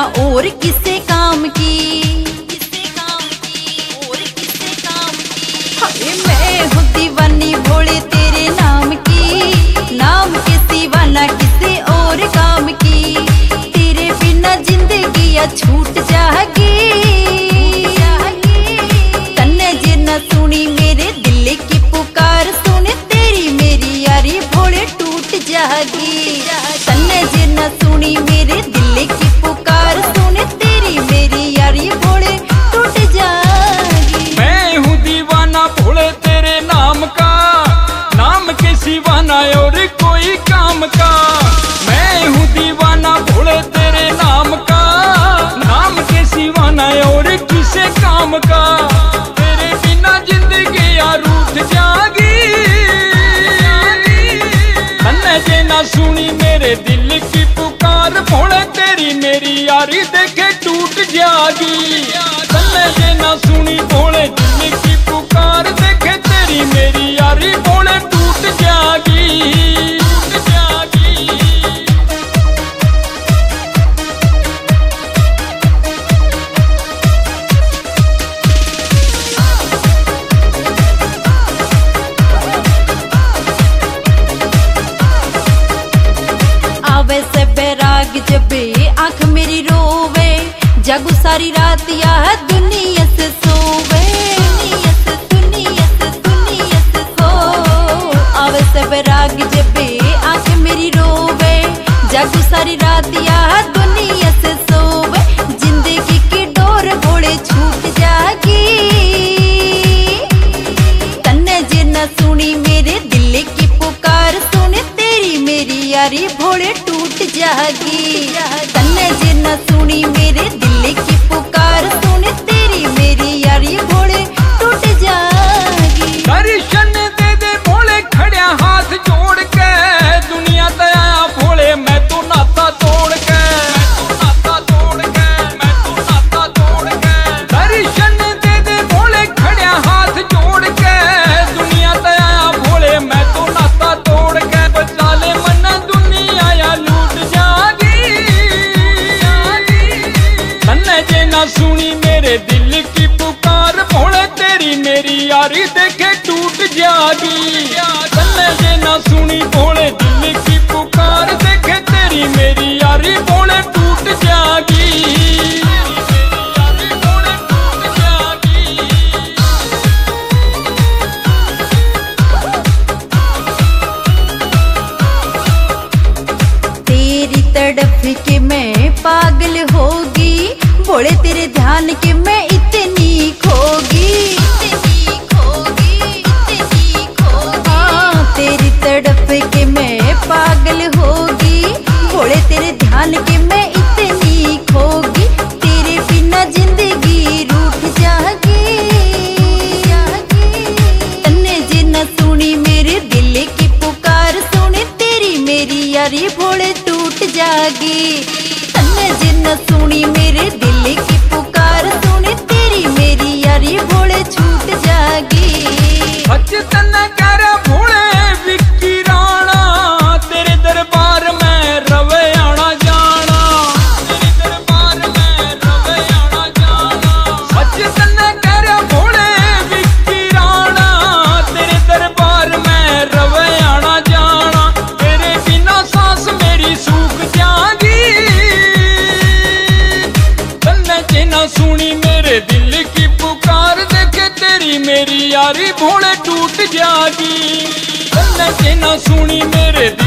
और किसे काम की। हाय मैं हूँ दीवानी भोले तेरे नाम की, नाम के सिवा ना किसी और काम की। तेरे बिना जिंदगी या छूट जाएगी, तन्ने जे न सुनी मेरे दिल की पुकार, सुने तेरी मेरी यारी भोले टूट जाएगी। तन्ने जे न सुनी मेरे दिल की पुकार, सुने तेरी मेरी यारी भोले टूट जाएगी। मैं हूँ दीवाना भोले तेरे नाम का, नाम के सिवा ना और कोई काम का। मैं हूँ दीवाना भोले तेरे नाम का, नाम के सिवा ना और किसे काम का। तेरे बिना जिंदगी यार रूठ जाएगी, तन्ने जे ना सुनी मेरे दिल की पुकार, भोले तेरी मेरी यारी देखे टूट जाएगी। तन्ने जे ना सुनी भोले दिल की पुकार, देखे तेरी मेरी यारी भोले टूट जाएगी, टूट जाएगी। आवे से बैराग जब आंख मेरी रोवे, जागू सारी रात या दुनिया से सोवे। दुनिया से हो आवे से बैराग जब आंख मेरी रोवे, जागू सारी रात या दुनिया से सोवे। जिंदगी की डोर भोले छूट जाएगी, तन्ने जे न सुनी मेरे दिल की पुकार, सुने तेरी मेरी यारी भोले टूट जाएगी। तन्ने जे न सुनी मेरे दिल की पुकार, सुने तेरी मेरी यारी भोले टूट जाएगी। दर्शन दे दे भोले खड़िया हाथ जोड़ के, दुनिया दया भोले मैं तो नाता तोड़ के, मैं तो नाता तोड़ के, मैं तो नाता तोड़ के। दर्शन दे दे भोले खड़िया हाथ जोड़ के, दुनिया दया भोले मैं तो नाता तोड़ के। बचा ले मन दुनिया या लूट जाएगी, तन्ने जे ना सुनी मेरे दिल की पुकार, भोले तेरी मेरी यारी देखे टूट जाएगी। तन्ने जे ना सुनी भोले दिल की पुकार, देखे तेरी मेरी यारी भोले टूट जाएगी, यारी भोले टूट जाएगी। तेरी तड़प के मैं पागल होगी, भोले तेरे ध्यान के मैं इतनी खोगी। हाँ तेरी तड़प के मैं पागल होगी, भोले तेरे ध्यान के मैं इतनी खोगी। तेरे बिना जिंदगी रूठ जाएगी, तन्ने जे न सुनी मेरे दिल की पुकार, सुने तेरी मेरी यारी भोले टूट जाएगी। तन्ने जे न सुनी मेरे दिल की पुकार, सुने तेरी मेरी यारी भोले छूट जाएगी। सच तन्ने कह रहा भोले विक्की राणा, तेरे दरबार में रवे आना जाना, तेरे दरबार में रवे आना जाना। सच तन्ने कह रहा भोले विक्की राणा, तेरे दरबार में रवे आना जाना। तेरे बिना सांस मेरी सूख जाएगी, तन्ने जे ना सुनी मेरे दिल की पुकार, देखे तेरी मेरी यारी भोले टूट जाएगी। तन्ने जे ना सुनी मेरे